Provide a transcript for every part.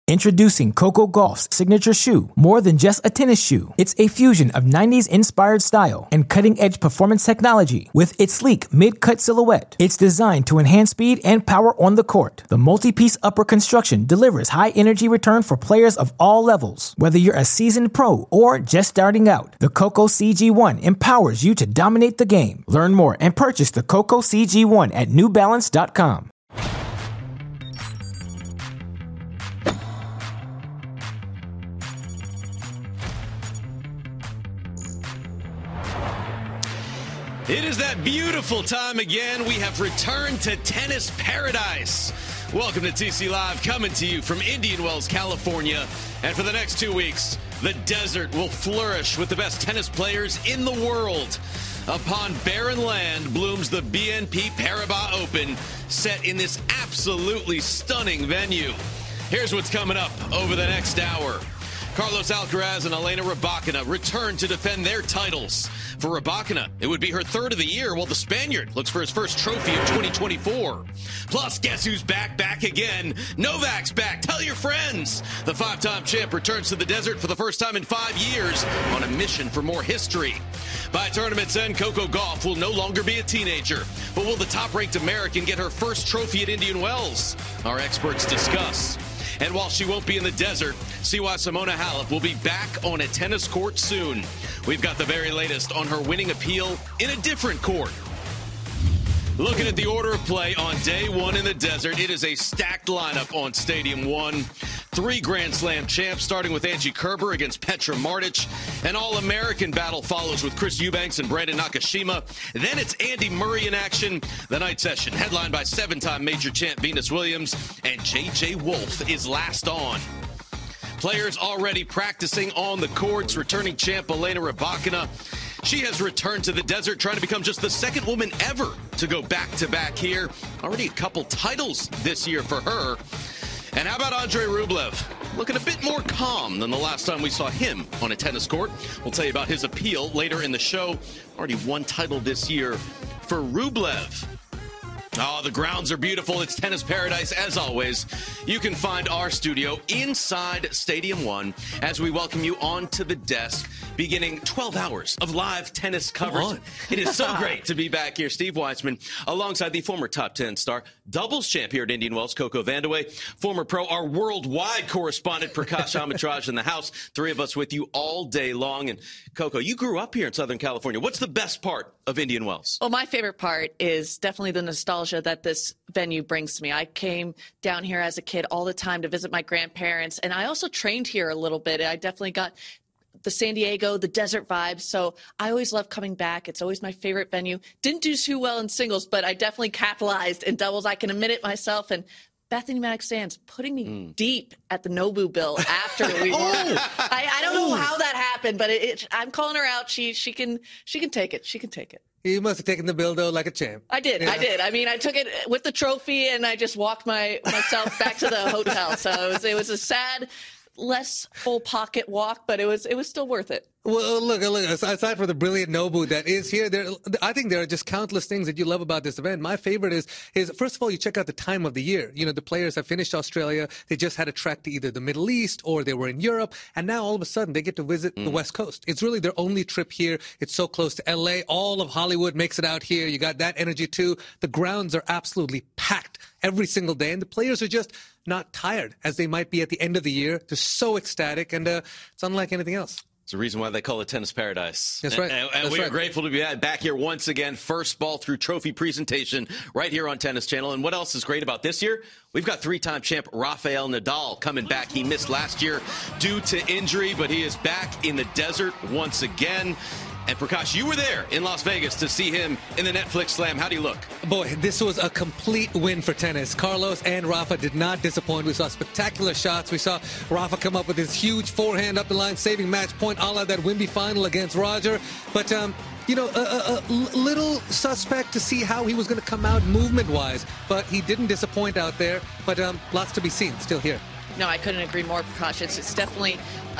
Introducing Coco Gauff's signature shoe, more than just a tennis shoe. It's a fusion of 90s-inspired style and cutting-edge performance technology. With its sleek mid-cut silhouette, it's designed to enhance speed and power on the court. The multi-piece upper construction delivers high-energy return for players of all levels. Whether you're a seasoned pro or just starting out, the Coco CG1 empowers you to dominate the game. Learn more and purchase the Coco CG1 at NewBalance.com. It is that beautiful time again. We have returned to tennis paradise. Welcome to TC Live, coming to you from Indian Wells, California. And for the next 2 weeks, the desert will flourish with the best tennis players in the world. Upon barren land blooms the BNP Paribas Open, set in this absolutely stunning venue. Here's what's coming up over the next hour. Carlos Alcaraz and Elena Rybakina return to defend their titles. For Rybakina, it would be her third of the year, while the Spaniard looks for his first trophy of 2024. Plus, guess who's back again? Novak's back. Tell your friends. The five-time champ returns to the desert for the first time in 5 years on a mission for more history. By tournament's end, Coco Gauff will no longer be a teenager. But will the top-ranked American get her first trophy at Indian Wells? Our experts discuss. And while she won't be in the desert, see why Simona Halep will be back on a tennis court soon. We've got the very latest on her winning appeal in a different court. Looking at the order of play on day one in the desert, it is a stacked lineup on Stadium 1. 3 Grand Slam champs, starting with Angie Kerber against Petra Martic. An All-American battle follows with Chris Eubanks and Brandon Nakashima. Then it's Andy Murray in action. The night session, headlined by 7-time major champ Venus Williams, and J.J. Wolf is last on. Players already practicing on the courts. Returning champ Elena Rybakina. She has returned to the desert, trying to become just the second woman ever to go back-to-back here. Already a couple titles this year for her. And how about Andrei Rublev? Looking a bit more calm than the last time we saw him on a tennis court. We'll tell you about his appeal later in the show. Already one title this year for Rublev. Oh, the grounds are beautiful. It's tennis paradise, as always. You can find our studio inside Stadium 1 as we welcome you onto the desk, beginning 12 hours of live tennis coverage. It is so great to be back here. Steve Weissman, alongside the former top 10 star, doubles champ here at Indian Wells, Coco Vandeweghe, former pro, our worldwide correspondent, Prakash Amitraj in the house. 3 of us with you all day long. And Coco, you grew up here in Southern California. What's the best part of Indian Wells? Well, my favorite part is definitely the nostalgia that this venue brings to me. I came down here as a kid all the time to visit my grandparents, and I also trained here a little bit. I definitely got the San Diego, the desert vibes, so I always love coming back. It's always my favorite venue. Didn't do too well in singles, but I definitely capitalized in doubles. I can admit it myself. And Bethany Maddox Sands putting me deep at the Nobu bill after we won. I don't know how that happened, but I'm calling her out. She can take it. She can take it. You must have taken the bill, though, like a champ. I did. Yeah. I did. I mean, I took it with the trophy, and I just walked myself back to the hotel. So it was a sad, less full pocket walk, but it was still worth it. Well, look, aside from the brilliant Nobu that is here, I think there are just countless things that you love about this event. My favorite is first of all, you check out the time of the year. You know, the players have finished Australia. They just had a trek to either the Middle East or they were in Europe. And now all of a sudden they get to visit the West Coast. It's really their only trip here. It's so close to LA. All of Hollywood makes it out here. You got that energy too. The grounds are absolutely packed every single day. And the players are just not tired as they might be at the end of the year. They're so ecstatic, and it's unlike anything else. It's the reason why they call it tennis paradise. That's right. And we are grateful to be back here once again. First ball through trophy presentation right here on Tennis Channel. And what else is great about this year? We've got 3-time champ Rafael Nadal coming back. He missed last year due to injury, but he is back in the desert once again. And Prakash, you were there in Las Vegas to see him in the Netflix Slam. How do you look? Boy, this was a complete win for tennis. Carlos and Rafa did not disappoint. We saw spectacular shots. We saw Rafa come up with his huge forehand up the line, saving match point a la that Wimby final against Roger. But, you know, a little suspect to see how he was going to come out movement-wise. But he didn't disappoint out there. But lots to be seen still here. No, I couldn't agree more, Prakash. It's definitely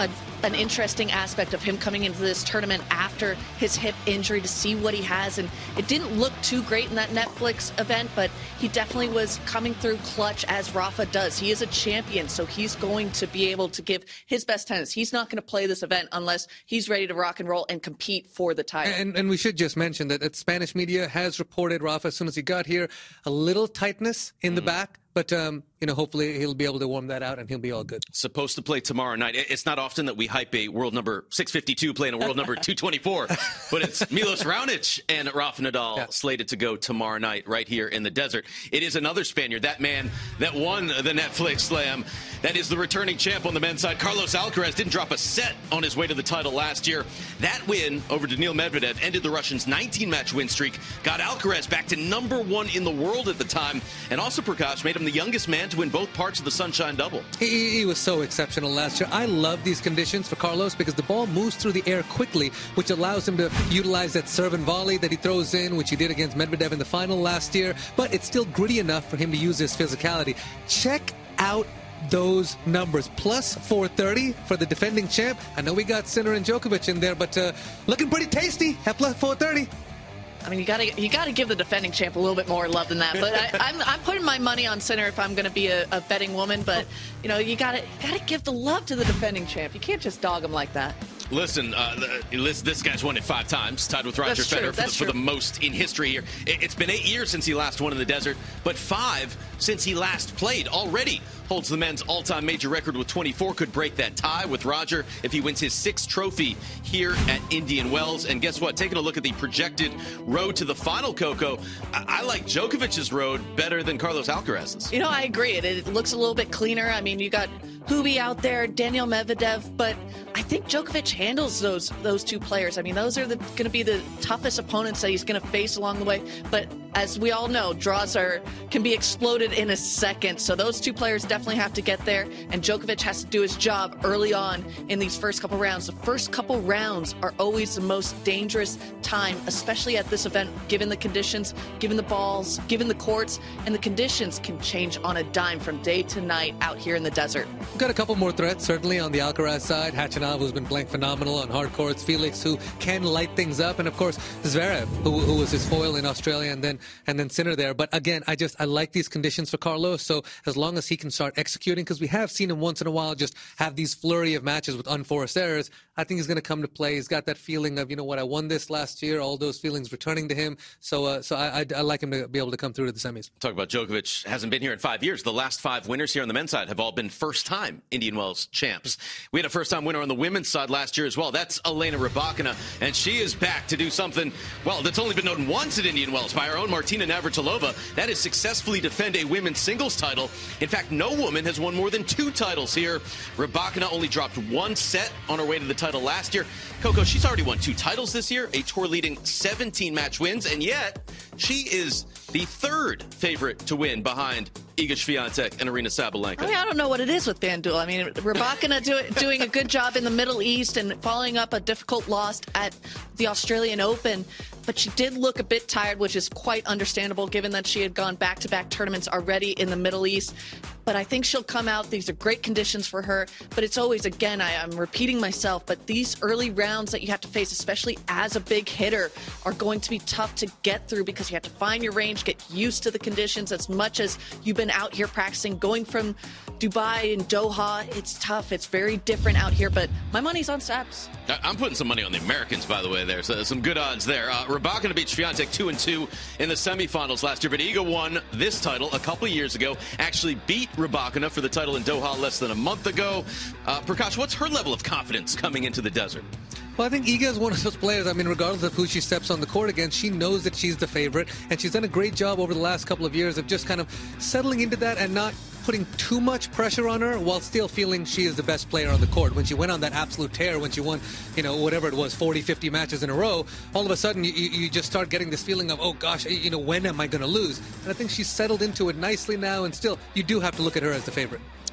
an interesting aspect of him coming into this tournament after his hip injury to see what he has. And it didn't look too great in that Netflix event, but he definitely was coming through clutch as Rafa does. He is a champion, so he's going to be able to give his best tennis. He's not going to play this event unless he's ready to rock and roll and compete for the title. And we should just mention that Spanish media has reported Rafa, as soon as he got here, a little tightness in the back. But, hopefully he'll be able to warm that out and he'll be all good. Supposed to play tomorrow night. It's not often that we hype a world number 652 playing a world number 224, but it's Milos Raonic and Rafa Nadal slated to go tomorrow night right here in the desert. It is another Spaniard, that man that won the Netflix Slam. That is the returning champ on the men's side. Carlos Alcaraz didn't drop a set on his way to the title last year. That win over Daniil Medvedev ended the Russians' 19-match win streak, got Alcaraz back to number 1 in the world at the time, and also, Prakash, made him the youngest man to win both parts of the Sunshine Double. He was so exceptional last year. I love these conditions for Carlos because the ball moves through the air quickly, which allows him to utilize that serve and volley that he throws in, which he did against Medvedev in the final last year. But it's still gritty enough for him to use his physicality. Check out those numbers. Plus 430 for the defending champ. I know we got Sinner and Djokovic in there, but looking pretty tasty at plus 430. I mean, you gotta give the defending champ a little bit more love than that. But I'm putting my money on Sinner if I'm going to be a betting woman. But you gotta give the love to the defending champ. You can't just dog him like that. Listen, this guy's won it 5 times, tied with Roger Federer for the most in history here. It's been 8 years since he last won in the desert, but 5 since he last played. Already holds the men's all-time major record with 24. Could break that tie with Roger if he wins his 6th trophy here at Indian Wells. And guess what? Taking a look at the projected road to the final, Coco, I like Djokovic's road better than Carlos Alcaraz's. I agree. It looks a little bit cleaner. I mean, you got Hubie out there, Daniil Medvedev, but I think Djokovic handles those two players. I mean, those are going to be the toughest opponents that he's going to face along the way. But as we all know, draws can be exploded in a second. So those two players definitely have to get there, and Djokovic has to do his job early on in these first couple rounds. The first couple rounds are always the most dangerous time, especially at this event, given the conditions, given the balls, given the courts, and the conditions can change on a dime from day to night out here in the desert. Got a couple more threats, certainly, on the Alcaraz side. Khachanov, who's been playing phenomenal on hard courts. Felix, who can light things up. And, of course, Zverev, who was his foil in Australia, and then Sinner there. But, again, I like these conditions for Carlos. So as long as he can start executing, because we have seen him once in a while just have these flurry of matches with unforced errors, I think he's going to come to play. He's got that feeling of, I won this last year, all those feelings returning to him. So I like him to be able to come through to the semis. Talk about Djokovic. Hasn't been here in 5 years. The last 5 winners here on the men's side have all been first-time Indian Wells champs. We had a first-time winner on the women's side last year as well. That's Elena Rybakina, and she is back to do something, that's only been done once at Indian Wells by our own Martina Navratilova. That is successfully defend a women's singles title. In fact, no woman has won more than 2 titles here. Rybakina only dropped 1 set on her way to the title last year. Coco, she's already won 2 titles this year, a tour-leading 17-match wins, and yet she is the 3rd favorite to win behind Iga Swiatek and Aryna Sabalenka. I don't know what it is with FanDuel. I mean, Rybakina doing a good job in the Middle East and following up a difficult loss at the Australian Open. But she did look a bit tired, which is quite understandable given that she had gone back-to-back tournaments already in the Middle East. But I think she'll come out. These are great conditions for her. But it's always, again, I'm repeating myself, but these early rounds that you have to face, especially as a big hitter, are going to be tough to get through because you have to find your range, get used to the conditions as much as you've been out here practicing. Going from Dubai and Doha, it's tough. It's very different out here, but my money's on Sabs. I'm putting some money on the Americans, by the way, there. So some good odds there. Rybakina beat Swiatek 2-2 in the semifinals last year, but Iga won this title a couple years ago, actually beat Rybakina for the title in Doha less than a month ago. Prakash, what's her level of confidence coming into the desert? Well, I think Iga is one of those players, regardless of who she steps on the court against, she knows that she's the favorite, and she's done a great job over the last couple of years of just kind of settling into that and not putting too much pressure on her while still feeling she is the best player on the court. When she went on that absolute tear, when she won, whatever it was, 40, 50 matches in a row, all of a sudden you just start getting this feeling of, oh gosh, when am I going to lose? And I think she's settled into it nicely now, and still, you do have to look at her as the favorite.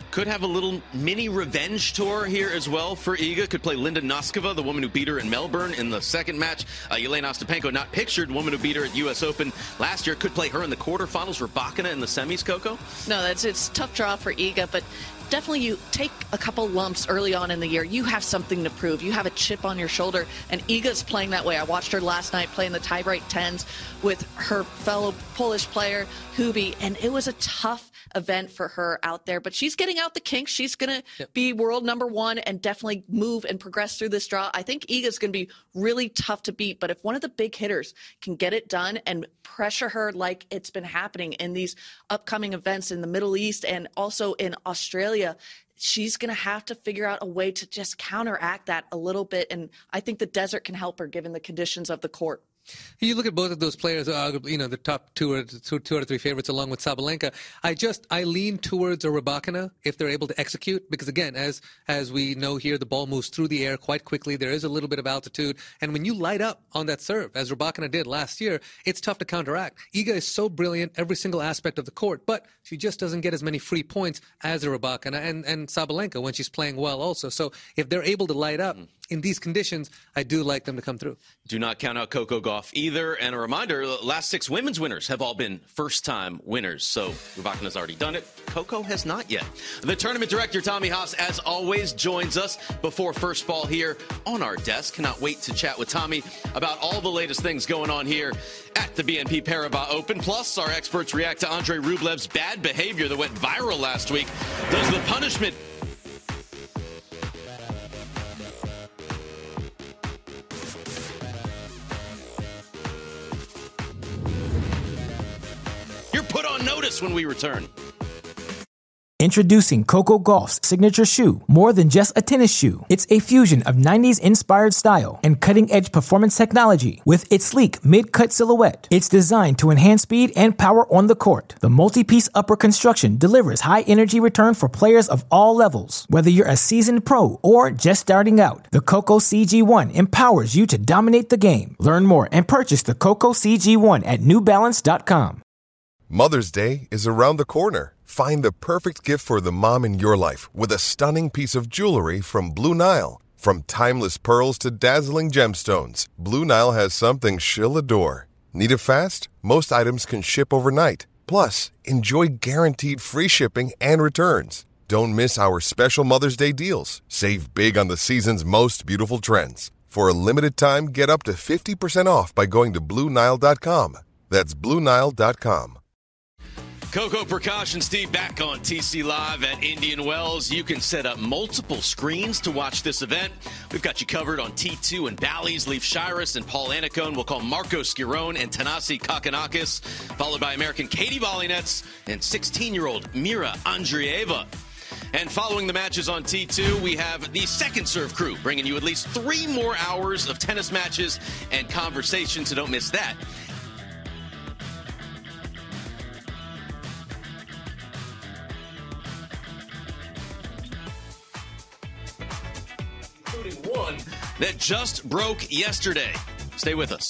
could have a little mini revenge tour here as well for Iga. Could play Linda Noskova, the woman who beat her in Melbourne in the second match. Yelena Ostapenko, not pictured, woman who beat her at U.S. Open last year. Could play her in the quarterfinals. Rybakina in the semis, Coco? No, it's a tough draw for Iga, but definitely you take a couple lumps early on in the year. You have something to prove. You have a chip on your shoulder, and Iga's playing that way. I watched her last night playing the tiebreak 10s with her fellow Polish player, Hubi, and it was a tough event for her out there. But she's getting out the kinks. She's going to be world number one and definitely move and progress through this draw. I think Iga's going to be really tough to beat, but if one of the big hitters can get it done and pressure her like it's been happening in these upcoming events in the Middle East and also in Australia, she's going to have to figure out a way to just counteract that a little bit. And I think the desert can help her given the conditions of the court. You look at both of those players, the top two out of three favorites along with Sabalenka. I lean towards a Rybakina if they're able to execute, because again, as we know here, the ball moves through the air quite quickly. There is a little bit of altitude. And when you light up on that serve, as Rybakina did last year, it's tough to counteract. Iga is so brilliant every single aspect of the court, but she just doesn't get as many free points as a Rybakina and Sabalenka when she's playing well also. So if they're able to light up in these conditions, I do like them to come through. Do not count out Coco Gauff either. And a reminder, the last 6 women's winners have all been first-time winners. So Rybakina's already done it. Coco has not yet. The tournament director, Tommy Haas, as always, joins us before first ball here on our desk. Cannot wait to chat with Tommy about all the latest things going on here at the BNP Paribas Open. Plus, our experts react to Andrei Rublev's bad behavior that went viral last week. Does the punishment put on notice when we return? Introducing Coco Gauff's signature shoe. More than just a tennis shoe, it's a fusion of 90s inspired style and cutting-edge performance technology. With its sleek mid-cut silhouette, it's designed to enhance speed and power on the court. The multi-piece upper construction delivers high-energy return for players of all levels. Whether you're a seasoned pro or just starting out, the Coco CG1 empowers you to dominate the game. Learn more and purchase the Coco CG1 at NewBalance.com. Mother's Day is around the corner. Find the perfect gift for the mom in your life with a stunning piece of jewelry from Blue Nile. From timeless pearls to dazzling gemstones, Blue Nile has something she'll adore. Need it fast? Most items can ship overnight. Plus, enjoy guaranteed free shipping and returns. Don't miss our special Mother's Day deals. Save big on the season's most beautiful trends. For a limited time, get up to 50% off by going to BlueNile.com. That's BlueNile.com. Coco Prakash and Steve back on TC Live at Indian Wells. You can set up multiple screens to watch this event. We've got you covered on T2 and Bally's, Leif Shiras and Paul Annacone. We'll call Marco Schiron and Thanasi Kokkinakis, followed by American Katie Volynets and 16-year-old Mira Andreeva. And following the matches on T2, we have the Second Serve crew, bringing you at least 3 more hours of tennis matches and conversation, so don't miss that. One that just broke yesterday. Stay with us.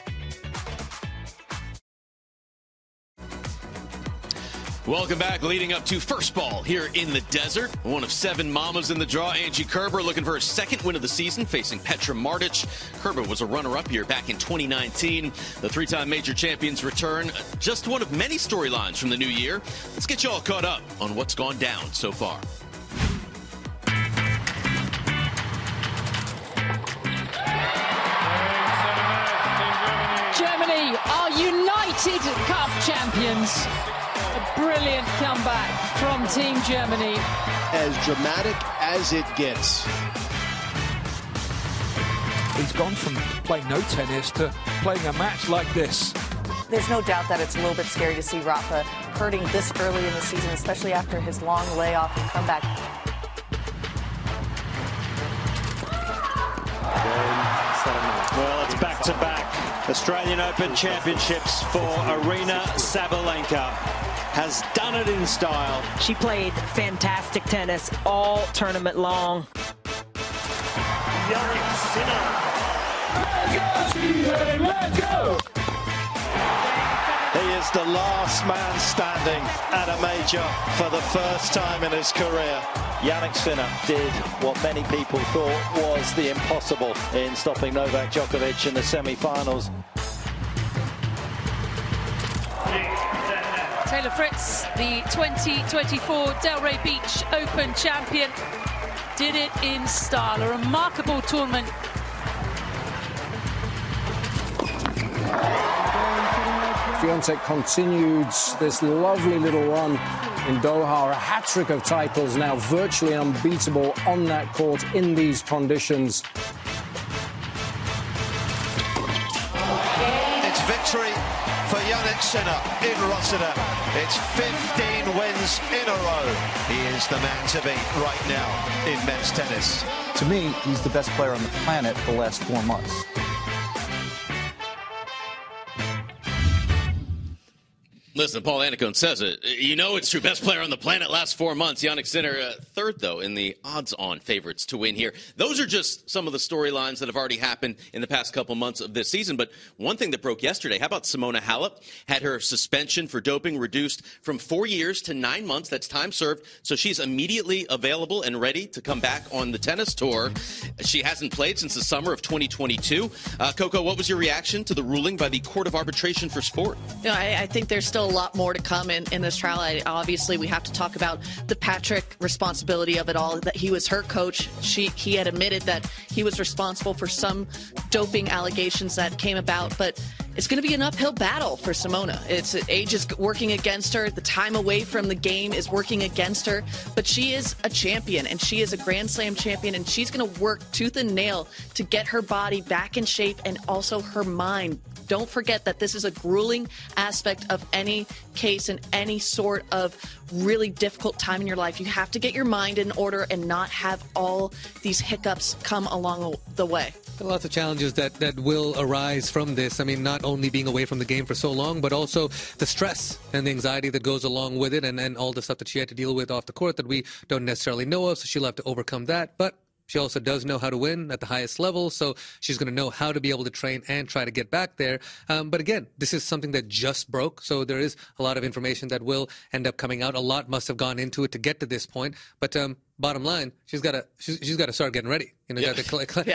Welcome back. Leading up to first ball here in the desert. One of 7 mamas in the draw. Angie Kerber looking for her second win of the season, facing Petra Martic. Kerber was a runner-up here back in 2019. The 3-time major champions return. Just one of many storylines from the new year. Let's get you all caught up on what's gone down so far. Germany are United Cup champions. A brilliant comeback from Team Germany. As dramatic as it gets. He's gone from playing no tennis to playing a match like this. There's no doubt that it's a little bit scary to see Rafa hurting this early in the season, especially after his long layoff and comeback. Well, it's back-to-back Australian Open Championships for Aryna Sabalenka. Has done it in style. She played fantastic tennis all tournament long. Jannik Sinner. He is as the last man standing at a major for the first time in his career. Jannik Sinner did what many people thought was the impossible in stopping Novak Djokovic in the semi-finals. Taylor Fritz, the 2024 Delray Beach Open champion, did it in style. A remarkable tournament. Swiatek continued this lovely little run in Doha, a hat-trick of titles, now virtually unbeatable on that court in these conditions. It's victory for Jannik Sinner in Rotterdam. It's 15 wins in a row. He is the man to beat right now in men's tennis. To me, he's the best player on the planet the last 4 months. Listen, Paul Annacone says it. You know it's true. Best player on the planet last 4 months. Jannik Sinner, third, though, in the odds-on favorites to win here. Those are just some of the storylines that have already happened in the past couple months of this season. But one thing that broke yesterday, how about Simona Halep? Had her suspension for doping reduced from 4 years to 9 months. That's time served. So she's immediately available and ready to come back on the tennis tour. She hasn't played since the summer of 2022. Coco, what was your reaction to the ruling by the Court of Arbitration for Sport? You know, I think there's still a lot more to come in this trial. Obviously, we have to talk about the Patrick responsibility of it all, that he was her coach. He had admitted that he was responsible for some doping allegations that came about, but it's going to be an uphill battle for Simona. Age is working against her. The time away from the game is working against her, but she is a champion, and she is a Grand Slam champion, and she's going to work tooth and nail to get her body back in shape and also her mind. Don't forget that this is a grueling aspect of any case and any sort of really difficult time in your life. You have to get your mind in order and not have all these hiccups come along the way. Lots of challenges that will arise from this. I mean, not only being away from the game for so long, but also the stress and the anxiety that goes along with it, and all the stuff that she had to deal with off the court that we don't necessarily know of, so she'll have to overcome that. But she also does know how to win at the highest level, so she's going to know how to be able to train and try to get back there. But again, this is something that just broke, so there is a lot of information that will end up coming out. A lot must have gone into it to get to this point. But bottom line, she's got to start getting ready. You know, got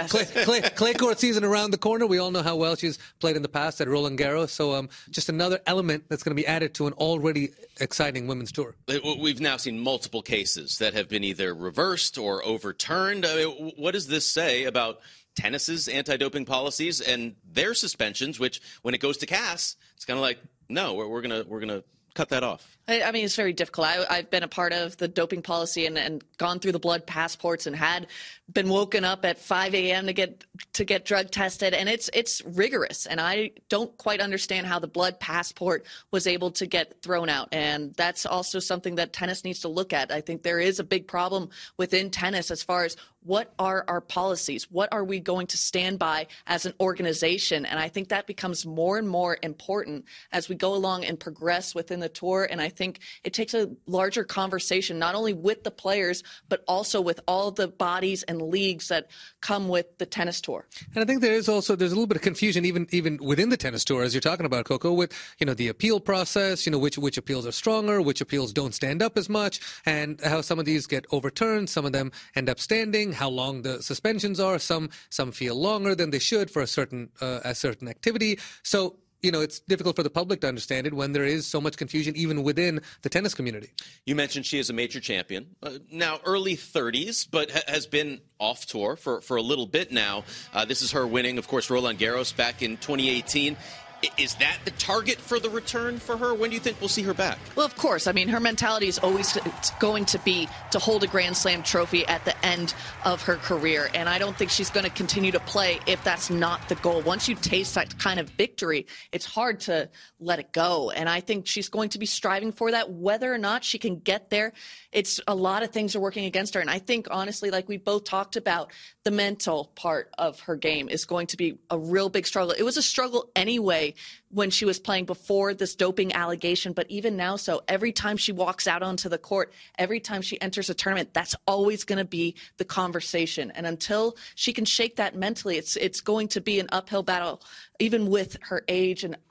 the clay court season around the corner. We all know how well she's played in the past at Roland Garros. So just another element that's going to be added to an already exciting women's tour. We've now seen multiple cases that have been either reversed or overturned. What does this say about tennis's anti-doping policies and their suspensions, which when it goes to CAS, it's kind of like, no, we're gonna cut that off. I mean, it's very difficult. I've been a part of the doping policy and gone through the blood passports and had been woken up at 5 a.m. to get drug tested, and it's rigorous. And I don't quite understand how the blood passport was able to get thrown out. And that's also something that tennis needs to look at. I think there is a big problem within tennis as far as what are our policies? What are we going to stand by as an organization? And I think that becomes more and more important as we go along and progress within the tour. And I think it takes a larger conversation, not only with the players, but also with all the bodies and leagues that come with the tennis tour. And I think there's a little bit of confusion even within the tennis tour, as you're talking about, Coco, with, you know, the appeal process, you know, which appeals are stronger, which appeals don't stand up as much, and how some of these get overturned, some of them end up standing, how long the suspensions are, some feel longer than they should for a certain activity. So, you know, it's difficult for the public to understand it when there is so much confusion even within the tennis community. You mentioned she is a major champion, now early 30s, but has been off tour for a little bit now. This is her winning, of course, Roland Garros back in 2018. Is that the target for the return for her? When do you think we'll see her back? Well, of course. I mean, her mentality is always going to be to hold a Grand Slam trophy at the end of her career. And I don't think she's going to continue to play if that's not the goal. Once you taste that kind of victory, it's hard to let it go. And I think she's going to be striving for that. Whether or not she can get there, it's a lot of things are working against her. And I think, honestly, like we both talked about, the mental part of her game is going to be a real big struggle. It was a struggle anyway when she was playing before this doping allegation, but even now, so every time she walks out onto the court, every time she enters a tournament, that's always going to be the conversation. And until she can shake that mentally, it's going to be an uphill battle, even with her age and has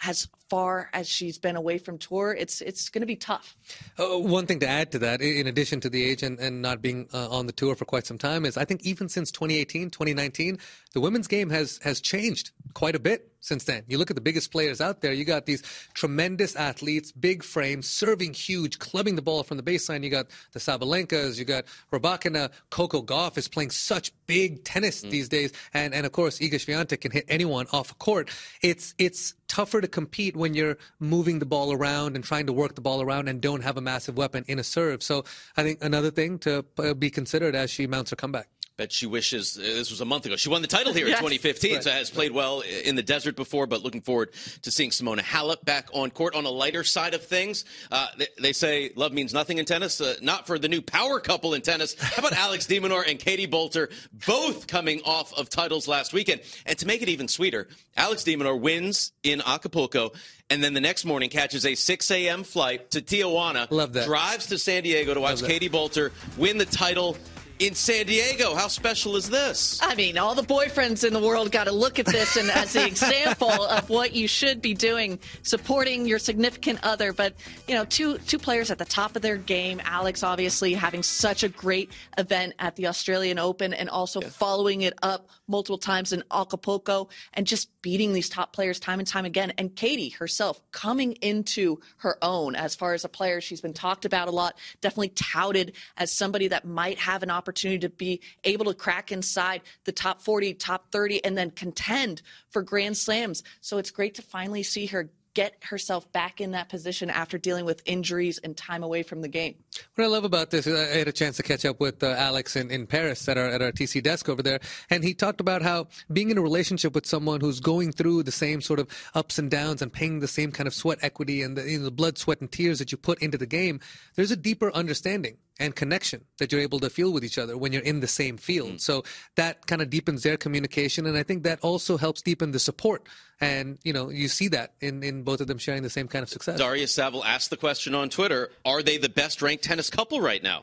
far as she's been away from tour, it's going to be tough. One thing to add to that, in addition to the age and not being on the tour for quite some time, is I think even since 2018, 2019, the women's game has changed quite a bit since then. You look at the biggest players out there, you got these tremendous athletes, big frames, serving huge, clubbing the ball from the baseline. You got the Sabalenkas, you got Rybakina, Coco Gauff is playing such big tennis these days, and of course Iga Swiatek can hit anyone off a court. It's tougher to compete when you're moving the ball around and trying to work the ball around and don't have a massive weapon in a serve. So I think another thing to be considered as she mounts her comeback. Bet she wishes this was a month ago. She won the title here in 2015, right. So has played well in the desert before, but looking forward to seeing Simona Halep back on court. On a lighter side of things, they say love means nothing in tennis. Not for the new power couple in tennis. How about Alex de Minaur and Katie Boulter, both coming off of titles last weekend? And to make it even sweeter, Alex de Minaur wins in Acapulco, and then the next morning catches a 6 a.m. flight to Tijuana. Love that. Drives to San Diego to watch Katie Boulter win the title in San Diego. How special is this? I mean, all the boyfriends in the world got to look at this and as the example of what you should be doing, supporting your significant other. But, you know, two players at the top of their game. Alex, obviously, having such a great event at the Australian Open and also following it up multiple times in Acapulco and just beating these top players time and time again. And Katie herself coming into her own as far as a player. She's been talked about a lot, definitely touted as somebody that might have an opportunity to be able to crack inside the top 40, top 30, and then contend for Grand Slams. So it's great to finally see her get herself back in that position after dealing with injuries and time away from the game. What I love about this is I had a chance to catch up with Alex in Paris at our TC desk over there, and he talked about how being in a relationship with someone who's going through the same sort of ups and downs and paying the same kind of sweat equity and the blood, sweat, and tears that you put into the game, there's a deeper understanding and connection that you're able to feel with each other when you're in the same field. So that kind of deepens their communication, and I think that also helps deepen the support. And, you know, you see that in both of them sharing the same kind of success. Daria Saville asked the question on Twitter, are they the best-ranked tennis couple right now?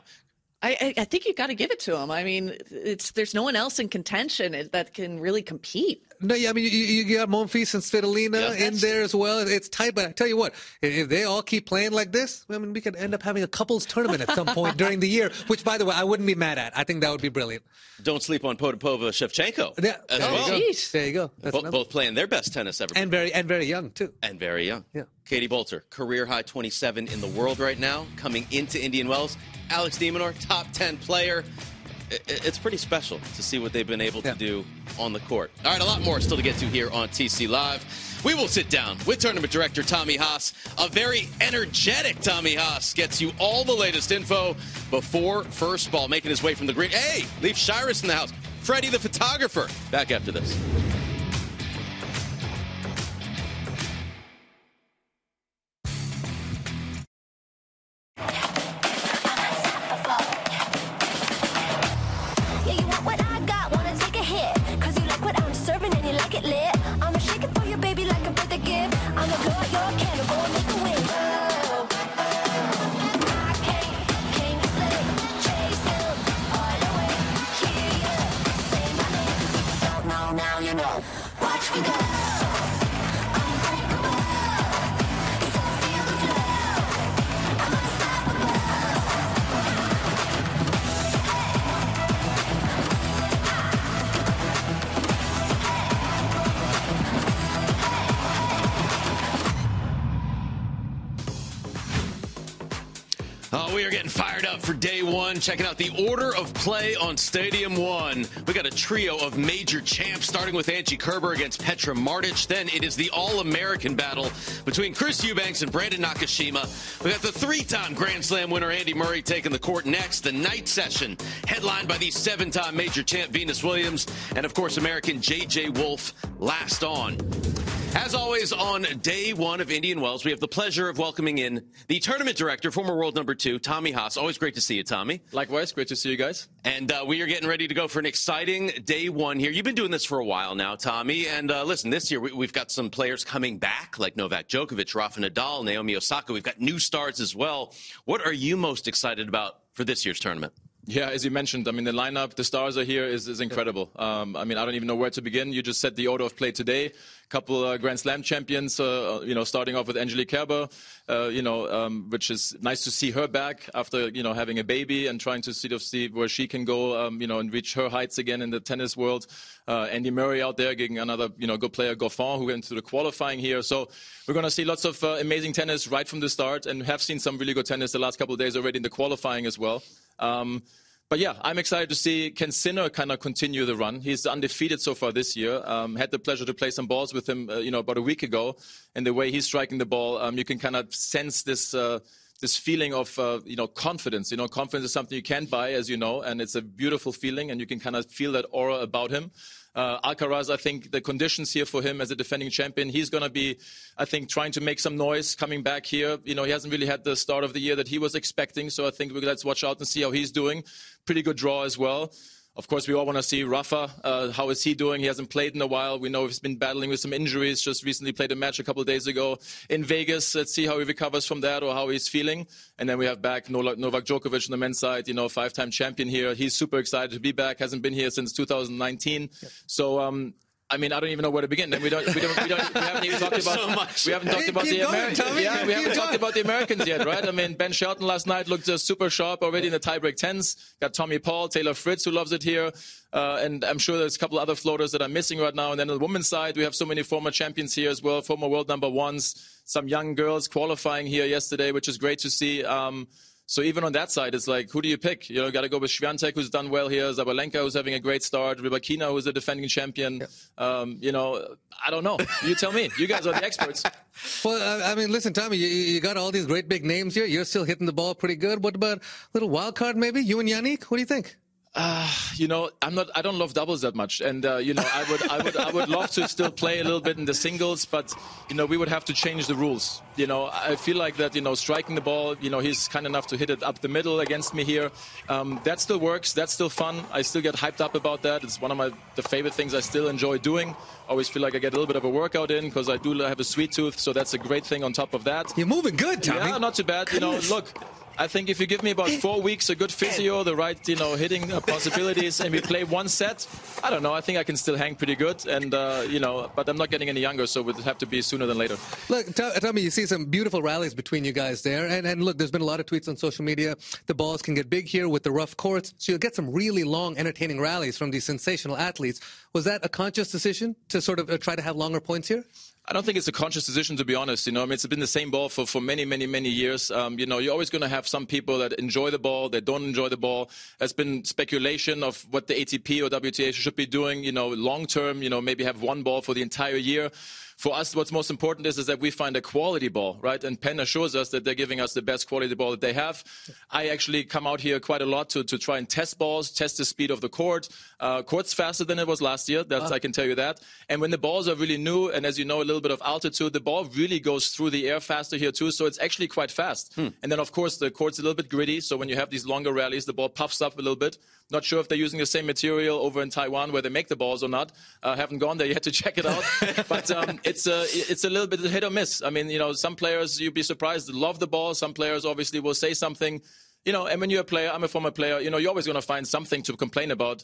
I think you got to give it to them. I mean, there's no one else in contention that can really compete. No, yeah, I mean, you got Monfils and Svitolina in there as well. It's tight, but I tell you what, if they all keep playing like this, I mean, we could end up having a couples tournament at some point during the year, which, by the way, I wouldn't be mad at. I think that would be brilliant. Don't sleep on Potapova, Shevchenko. Yeah, as well. There you go. Both playing their best tennis ever. And very young, too. And very young. Yeah. Katie Boulter, career high 27 in the world right now, coming into Indian Wells. Alex de Minaur, top 10 player. It's pretty special to see what they've been able to do on the court. All right, a lot more still to get to here on TC Live. We will sit down with tournament director Tommy Haas. A very energetic Tommy Haas gets you all the latest info before first ball, making his way from the green. Hey, Leif Shirus in the house. Freddie the photographer. Back after this. We are getting fired up for day one. Checking out the order of play on Stadium 1. We got a trio of major champs, starting with Angie Kerber against Petra Martic. Then it is the All-American battle between Chris Eubanks and Brandon Nakashima. We got the three-time Grand Slam winner Andy Murray taking the court next. The night session, headlined by the seven-time major champ Venus Williams. And, of course, American J.J. Wolf last on. As always, on day one of Indian Wells, we have the pleasure of welcoming in the tournament director, former world number 2, Tommy Haas. Always great to see you, Tommy. Likewise, great to see you guys. And we are getting ready to go for an exciting day one here. You've been doing this for a while now, Tommy. And listen, this year we've got some players coming back, like Novak Djokovic, Rafa Nadal, Naomi Osaka. We've got new stars as well. What are you most excited about for this year's tournament? Yeah, as you mentioned, I mean, the lineup, the stars are here is incredible. I mean, I don't even know where to begin. You just said the order of play today. A couple Grand Slam champions, starting off with Angelique Kerber, which is nice to see her back after, having a baby and trying to see where she can go, and reach her heights again in the tennis world. Andy Murray out there getting another, good player, Goffin, who went through the qualifying here. So we're going to see lots of amazing tennis right from the start, and have seen some really good tennis the last couple of days already in the qualifying as well. But yeah, I'm excited to see Ken Sinner kind of continue the run. He's undefeated so far this year. Had the pleasure to play some balls with him, about a week ago. And the way he's striking the ball, you can kind of sense this feeling of, confidence. Confidence is something you can't buy, as you know, and it's a beautiful feeling, and you can kind of feel that aura about him. Alcaraz, I think the conditions here for him as a defending champion, he's going to be, I think, trying to make some noise coming back here. He hasn't really had the start of the year that he was expecting, so I think let's watch out and see how he's doing. Pretty good draw as well. Of course, we all want to see Rafa. How is he doing? He hasn't played in a while. We know he's been battling with some injuries. Just recently played a match a couple of days ago in Vegas. Let's see how he recovers from that or how he's feeling. And then we have back Novak Djokovic on the men's side, five-time champion here. He's super excited to be back. Hasn't been here since 2019. Yep. So, I mean, I don't even know where to begin. And we haven't even talked about so much. We haven't talked about the Americans. Yeah, we haven't talked about the Americans yet, right? I mean, Ben Shelton last night looked super sharp already in the tiebreak 10s. Got Tommy Paul, Taylor Fritz, who loves it here. And I'm sure there's a couple other floaters that I'm missing right now. And then on the women's side, we have so many former champions here as well, former world number ones, some young girls qualifying here yesterday, which is great to see. So even on that side, it's like, who do you pick? Got to go with Swiatek, who's done well here, Zabalenka, who's having a great start, Rybakina, who's a defending champion. Yep. I don't know. You tell me. You guys are the experts. Well, I mean, listen, Tommy, you got all these great big names here. You're still hitting the ball pretty good. What about a little wild card maybe? You and Yannick? What do you think? I don't love doubles that much. And, I would love to still play a little bit in the singles, but, we would have to change the rules. I feel like that, striking the ball, he's kind enough to hit it up the middle against me here. That still works. That's still fun. I still get hyped up about that. It's one of the favorite things I still enjoy doing. Always feel like I get a little bit of a workout in because I do have a sweet tooth. So that's a great thing on top of that. You're moving good, Tommy. Yeah, not too bad. Look. I think if you give me about 4 weeks, a good physio, the right, hitting possibilities, and we play one set, I don't know. I think I can still hang pretty good, and but I'm not getting any younger, so it would have to be sooner than later. Look, Tommy, you see some beautiful rallies between you guys there, and look, there's been a lot of tweets on social media. The balls can get big here with the rough courts, so you'll get some really long, entertaining rallies from these sensational athletes. Was that a conscious decision to sort of try to have longer points here? I don't think it's a conscious decision, to be honest. I mean, it's been the same ball for many, many, many years. You're always going to have some people that enjoy the ball, that don't enjoy the ball. There's been speculation of what the ATP or WTA should be doing, long term, maybe have one ball for the entire year. For us, what's most important is that we find a quality ball, right? And Penn assures us that they're giving us the best quality ball that they have. I actually come out here quite a lot to try and test balls, test the speed of the court. Court's faster than it was last year. I can tell you that. And when the balls are really new, and as you know, a little bit of altitude, the ball really goes through the air faster here too. So it's actually quite fast. And then, of course, the court's a little bit gritty. So when you have these longer rallies, the ball puffs up a little bit. Not sure if they're using the same material over in Taiwan where they make the balls or not. Haven't gone there yet to check it out. But it's a little bit hit or miss. I mean, some players, you'd be surprised, love the ball. Some players obviously will say something. And when you're a player, I'm a former player, you're always going to find something to complain about.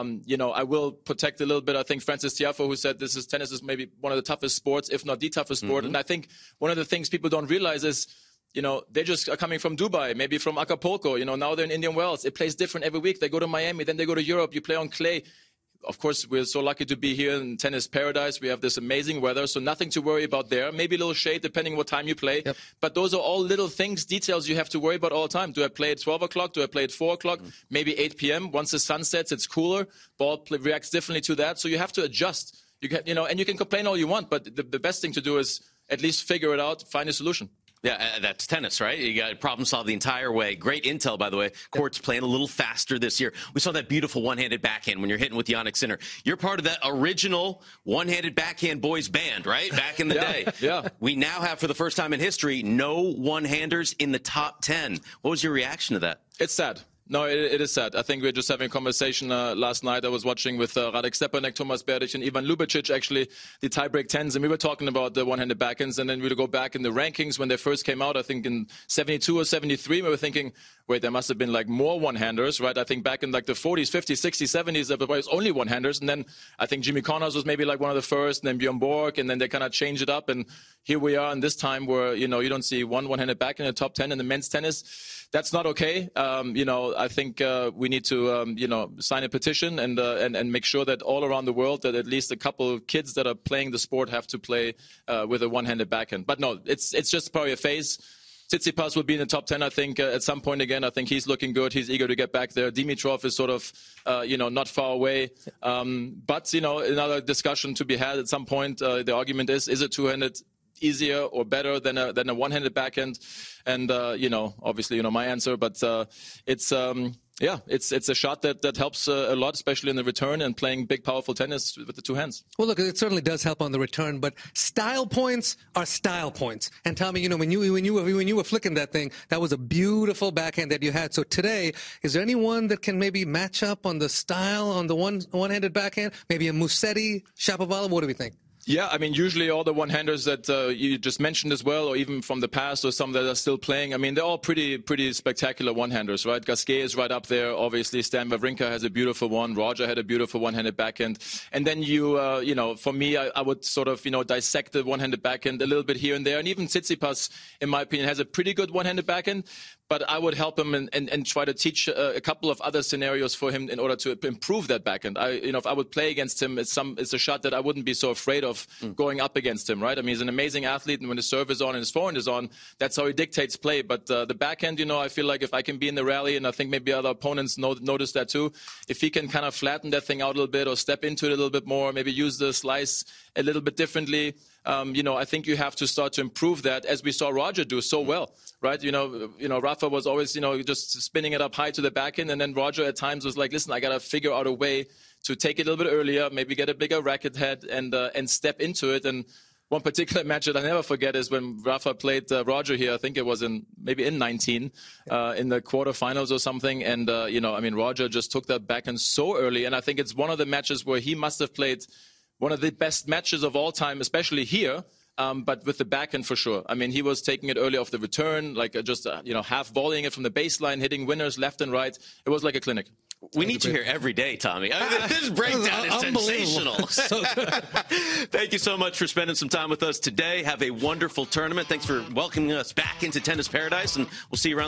I will protect a little bit. I think Francis Tiafoe, who said tennis is maybe one of the toughest sports, if not the toughest sport. And I think one of the things people don't realize is, they just are coming from Dubai, maybe from Acapulco. Now they're in Indian Wells. It plays different every week. They go to Miami, then they go to Europe. You play on clay. Of course, we're so lucky to be here in tennis paradise. We have this amazing weather, so nothing to worry about there. Maybe a little shade, depending what time you play. Yep. But those are all little things, details you have to worry about all the time. Do I play at 12 o'clock? Do I play at 4 o'clock? Maybe 8 p.m. Once the sun sets, it's cooler. Ball reacts differently to that. So you have to adjust. And you can complain all you want, but the best thing to do is at least figure it out, find a solution. Yeah, that's tennis, right? You got to problem solve the entire way. Great intel, by the way. Court's playing a little faster this year. We saw that beautiful one-handed backhand when you're hitting with Yannick Sinner. You're part of that original one-handed backhand boys band, right? Back in the day. Yeah. We now have, for the first time in history, no one-handers in the top 10. What was your reaction to that? It's sad. No, it is sad. I think we were just having a conversation last night. I was watching with Radek Stepanek, Tomas Berdych, and Ivan Lubicic, actually, the tiebreak 10s. And we were talking about the one-handed backhands. And then we would go back in the rankings when they first came out, I think in 72 or 73, we were thinking, wait, there must have been like more one-handers, right? I think back in like the 40s, 50s, 60s, 70s, there was only one-handers. And then I think Jimmy Connors was maybe like one of the first, and then Bjorn Borg, and then they kind of changed it up. And here we are in this time where, you don't see one-handed backhand in the top 10 in the men's tennis. That's not okay. I think we need to, sign a petition and make sure that all around the world that at least a couple of kids that are playing the sport have to play with a one-handed backhand. But no, it's just probably a phase. Tsitsipas will be in the top 10, I think, at some point again. I think he's looking good. He's eager to get back there. Dimitrov is sort of, not far away. But, another discussion to be had at some point. The argument is it two-handed easier or better than a one-handed backhand? And, obviously, my answer. But it's a shot that helps a lot, especially in the return and playing big, powerful tennis with the two hands. Well, look, it certainly does help on the return, but style points are style points. And Tommy, when you were flicking that thing, that was a beautiful backhand that you had. So today, is there anyone that can maybe match up on the style on the one-handed backhand? Maybe a Musetti, Shapovalov? What do we think? Yeah, I mean, usually all the one-handers that you just mentioned as well, or even from the past, or some that are still playing, I mean, they're all pretty spectacular one-handers, right? Gasquet is right up there. Obviously, Stan Wawrinka has a beautiful one. Roger had a beautiful one-handed backhand. And then for me, I would sort of, dissect the one-handed backhand a little bit here and there. And even Tsitsipas, in my opinion, has a pretty good one-handed backhand. But I would help him and try to teach a couple of other scenarios for him in order to improve that backhand. If I would play against him, it's a shot that I wouldn't be so afraid of going up against him, right? I mean, he's an amazing athlete, and when his serve is on and his forehand is on, that's how he dictates play. But the backhand, I feel like if I can be in the rally, and I think maybe other opponents notice that too, if he can kind of flatten that thing out a little bit or step into it a little bit more, maybe use the slice a little bit differently, I think you have to start to improve that, as we saw Roger do so well, right? Rafa was always, just spinning it up high to the backhand, and then Roger at times was like, listen, I got to figure out a way to take it a little bit earlier, maybe get a bigger racket head and step into it. And one particular match that I never forget is when Rafa played Roger here. I think it was maybe in 19 in the quarterfinals or something. And, Roger just took that backhand so early. And I think it's one of the matches where he must have played one of the best matches of all time, especially here. But with the backhand for sure. I mean, he was taking it early off the return, like half volleying it from the baseline, hitting winners left and right. It was like a clinic. We need you here every day, Tommy. I mean, this breakdown is sensational. Thank you so much for spending some time with us today. Have a wonderful tournament. Thanks for welcoming us back into Tennis Paradise, and we'll see you around.